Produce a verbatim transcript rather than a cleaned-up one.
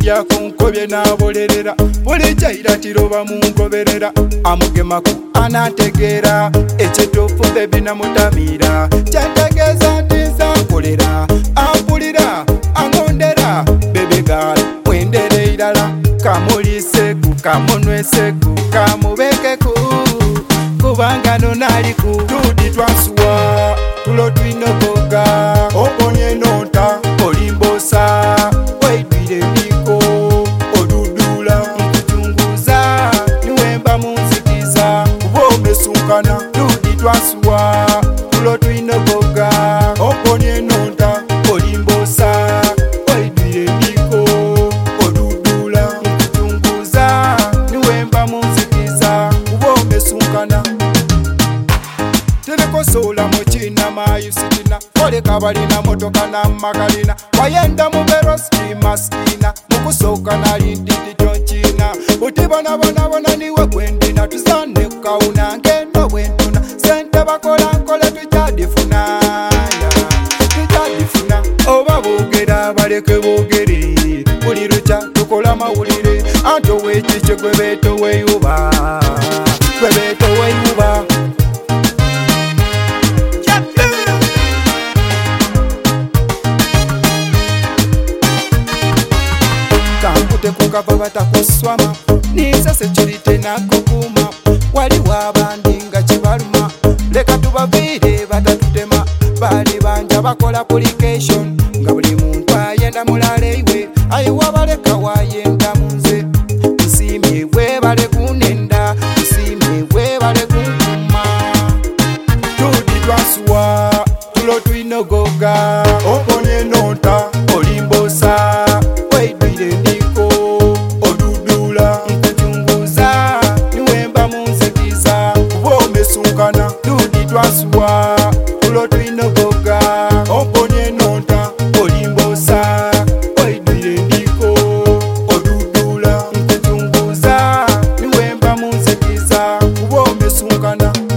Ojja kunkobye n'abolerera buli kyayira bamungoberera amugemaku anategeera ekituufu bebi namutamiira kyantegeeza nti nsankolera ampulira angondera bebi gaala mwendere irala kamuliseku kamunweseku kamubekeku kubanga nonaliku tudi twansuwa tulo twinogoga oponye nota olimbosa weidwire niko odudula nkuchunguza niwemba munzikiza kuba omesunkana tudi twansuwa tulo twinogoga oponye nota olimbosa weidwire niko odudula nkuchunguza niwemba munzikiza kuba omesunkana Telekosola mochina mayusitina Koleka balina motoka na makalina Wayenda mubero stima skina Mukusoka na lindidi jonchina Utibona bona bona niwe kwendina Tuzane kauna ngendo wentuna Sente bakola nkole tujadifuna Tujadifuna Oba bugera baleke bugeri Ulirucha tukola mawulire Anto wechiche kwebeto weyuba Kwebeto weyuba Kukava batakuswama nisa security nakukuma waliwo abandi nga kibaluma leka tubavire batatutema bali banja bakola application nga buli muntu ayenda mulale iwe ayiwa baleka wayenda munze nsimye webale kunenda nsimye webale kunkuma tudi twansuwa tulo twinogoga oponye nota olimbosa weidwire niko Sunkana tudi twasuwa tulo twinogoga oponye nota olimbosa oidwire niko odudula nkuchunguza niwemba munzikiza kuba omesunkana